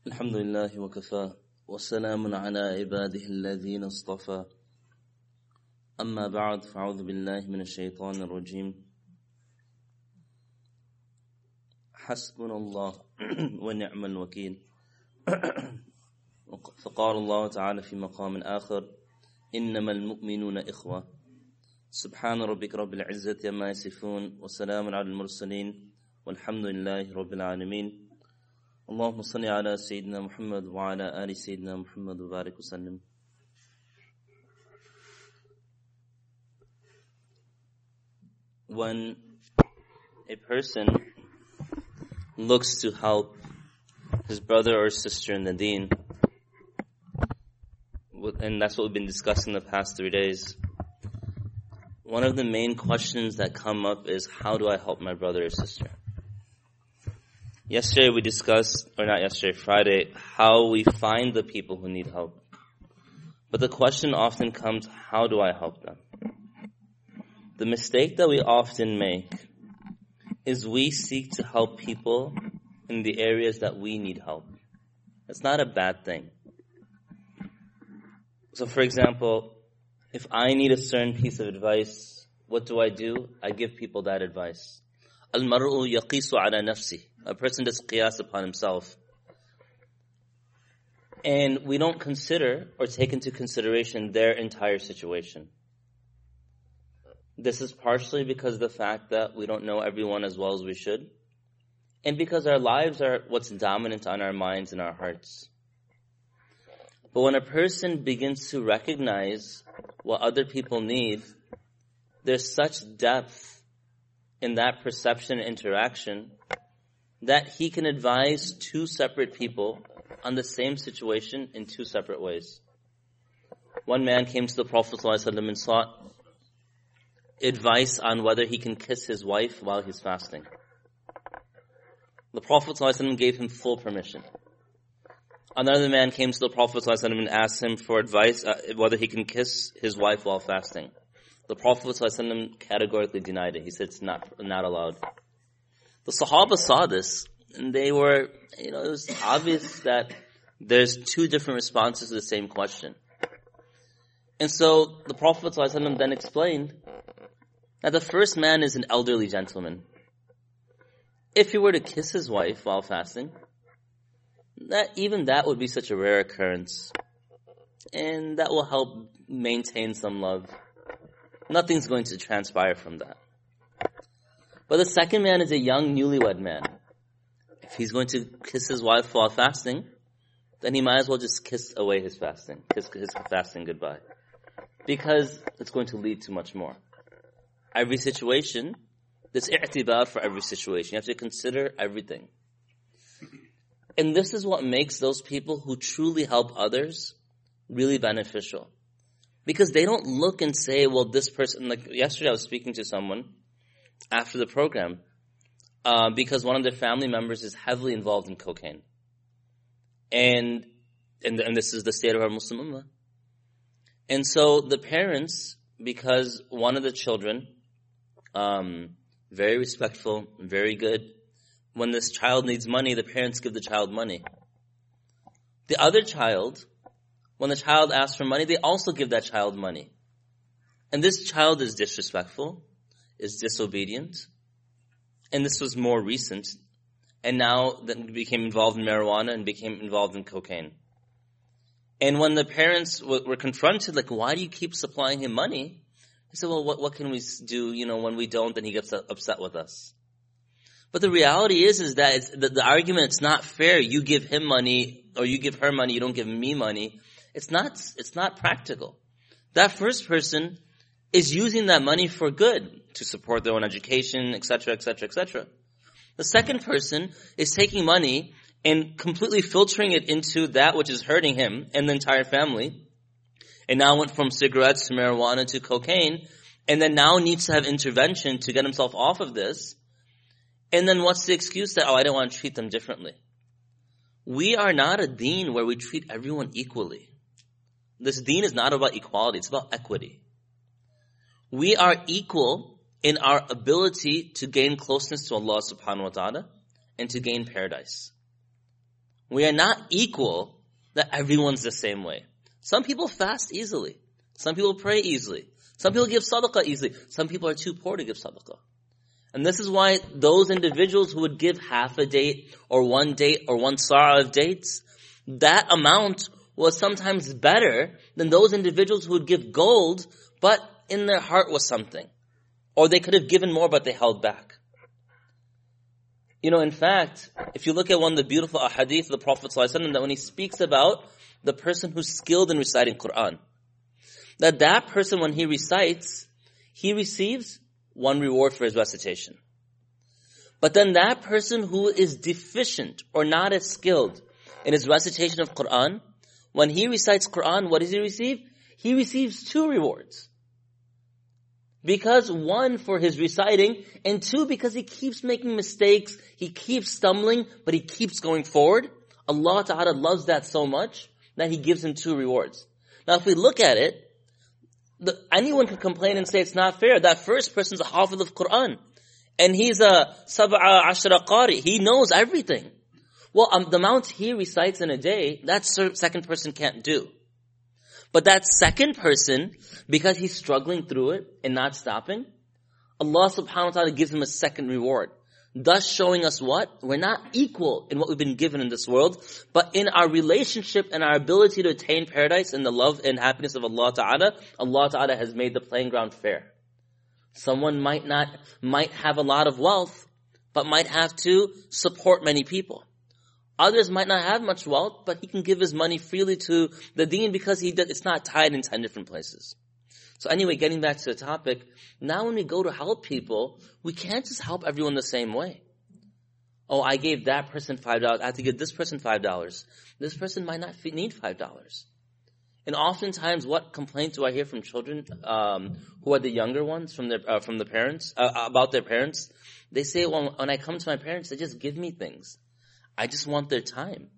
الحمد لله وكفى وسلام على عباده الذين اصطفى أما بعد فأعوذ بالله من الشيطان الرجيم حسبنا الله ونعم الوكيل فقال الله تعالى في مقام آخر إنما المؤمنون إخوة سبحان ربك رب العزة عما يصفون وسلام على المرسلين والحمد لله رب العالمين اللهم صل على سيدنا محمد وعلى آل سيدنا محمد وبارك وسلم. When a person looks to help his brother or sister in the deen, and that's what we've been discussing the past 3 days, one of the main questions that come up is, how do I help my brother or sister? Yesterday we discussed, or not yesterday, Friday, how we find the people who need help. But the question often comes, how do I help them? The mistake that we often make is we seek to help people in the areas that we need help. It's not a bad thing. So for example, if I need a certain piece of advice, what do? I give people that advice. Al-mar'u yaqisu ala nafsi. A person does qiyas upon himself. And we don't consider or take into consideration their entire situation. This is partially because of the fact that we don't know everyone as well as we should. And because our lives are what's dominant on our minds and our hearts. But when a person begins to recognize what other people need, there's such depth in that perception and interaction that he can advise two separate people on the same situation in two separate ways. One man came to the Prophet ﷺ and sought advice on whether he can kiss his wife while he's fasting. The Prophet ﷺ gave him full permission. Another man came to the Prophet ﷺ and asked him for advice whether he can kiss his wife while fasting. The Prophet ﷺ categorically denied it. He said it's not allowed. The Sahaba saw this, and they were, it was obvious that there's two different responses to the same question. And so the Prophet ﷺ then explained that the first man is an elderly gentleman. If he were to kiss his wife while fasting, that would be such a rare occurrence. And that will help maintain some love. Nothing's going to transpire from that. But the second man is a young newlywed man. If he's going to kiss his wife while fasting, then he might as well just kiss away his fasting. Kiss his fasting goodbye. Because it's going to lead to much more. Every situation, there's i'tibar for every situation. You have to consider everything. And this is what makes those people who truly help others really beneficial. Because they don't look and say, well, this person, like yesterday I was speaking to someone after the program, because one of their family members is heavily involved in cocaine. And this is the state of our Muslim Ummah. And so the parents, because one of the children, very respectful, very good, when this child needs money, the parents give the child money. The other child, when the child asks for money, they also give that child money. And this child is disrespectful, is disobedient, and this was more recent, and now then became involved in marijuana and became involved in cocaine. And when the parents were confronted, like, why do you keep supplying him money? They said, well, what can we do? When we don't, then he gets upset with us. But the reality is that the argument, it's not fair. You give him money, or you give her money, you don't give me money. It's not practical. That first person is using that money for good, to support their own education, etc., etc., etc. The second person is taking money and completely filtering it into that which is hurting him and the entire family, and now went from cigarettes to marijuana to cocaine, and then now needs to have intervention to get himself off of this. And then what's the excuse that, I don't want to treat them differently? We are not a deen where we treat everyone equally. This deen is not about equality, it's about equity. We are equal in our ability to gain closeness to Allah subhanahu wa ta'ala and to gain paradise. We are not equal that everyone's the same way. Some people fast easily. Some people pray easily. Some people give sadaqah easily. Some people are too poor to give sadaqah. And this is why those individuals who would give half a date or one sa'ah of dates, that amount was sometimes better than those individuals who would give gold, but in their heart was something. Or they could have given more, but they held back. In fact, if you look at one of the beautiful ahadith of the Prophet ﷺ, that when he speaks about the person who's skilled in reciting Qur'an, that person, when he recites, he receives one reward for his recitation. But then that person who is deficient or not as skilled in his recitation of Qur'an, when he recites Qur'an, what does he receive? He receives 2 rewards. Because 1, for his reciting, and 2, because he keeps making mistakes, he keeps stumbling, but he keeps going forward. Allah Ta'ala loves that so much that He gives him 2 rewards. Now if we look at it, anyone can complain and say it's not fair. That first person's a hafiz of Qur'an, and he's a sab'a ashra qari. He knows everything. Well, the amount he recites in a day, that second person can't do. But that second person, because he's struggling through it and not stopping, Allah subhanahu wa ta'ala gives him a second reward. Thus showing us what? We're not equal in what we've been given in this world, but in our relationship and our ability to attain paradise and the love and happiness of Allah Ta'ala has made the playing ground fair. Someone might have a lot of wealth, but might have to support many people. Others might not have much wealth, but he can give his money freely to the deen because it's not tied in 10 different places. So anyway, getting back to the topic, now when we go to help people, we can't just help everyone the same way. Oh, I gave that person $5, I have to give this person $5. This person might not need $5. And oftentimes, what complaints do I hear from children who are the younger ones from the parents about their parents? They say, well, when I come to my parents, they just give me things. I just want their time.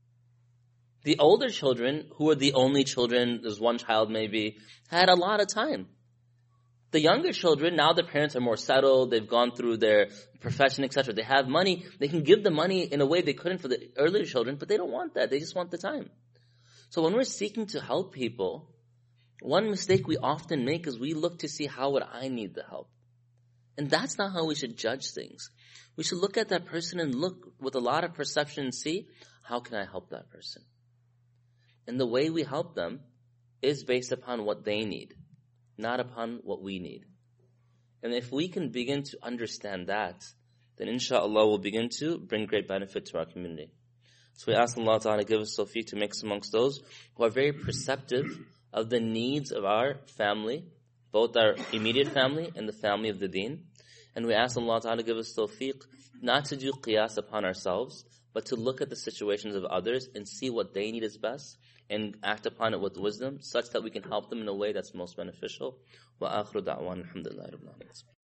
The older children, who are the only children, there's one child maybe, had a lot of time. The younger children, now their parents are more settled, they've gone through their profession, etc. They have money, they can give the money in a way they couldn't for the earlier children, but they don't want that, they just want the time. So when we're seeking to help people, one mistake we often make is we look to see how would I need the help. And that's not how we should judge things. We should look at that person and look with a lot of perception and see, how can I help that person? And the way we help them is based upon what they need, not upon what we need. And if we can begin to understand that, then inshallah we'll begin to bring great benefit to our community. So we ask Allah Ta'ala to give us tawfiq to make us amongst those who are very perceptive of the needs of our family, both our immediate family and the family of the deen. And we ask Allah Ta'ala to give us tawfiq not to do qiyas upon ourselves, but to look at the situations of others and see what they need is best and act upon it with wisdom such that we can help them in a way that's most beneficial. Wa akhiru da'wan alhamdulillahi rabbil alamin.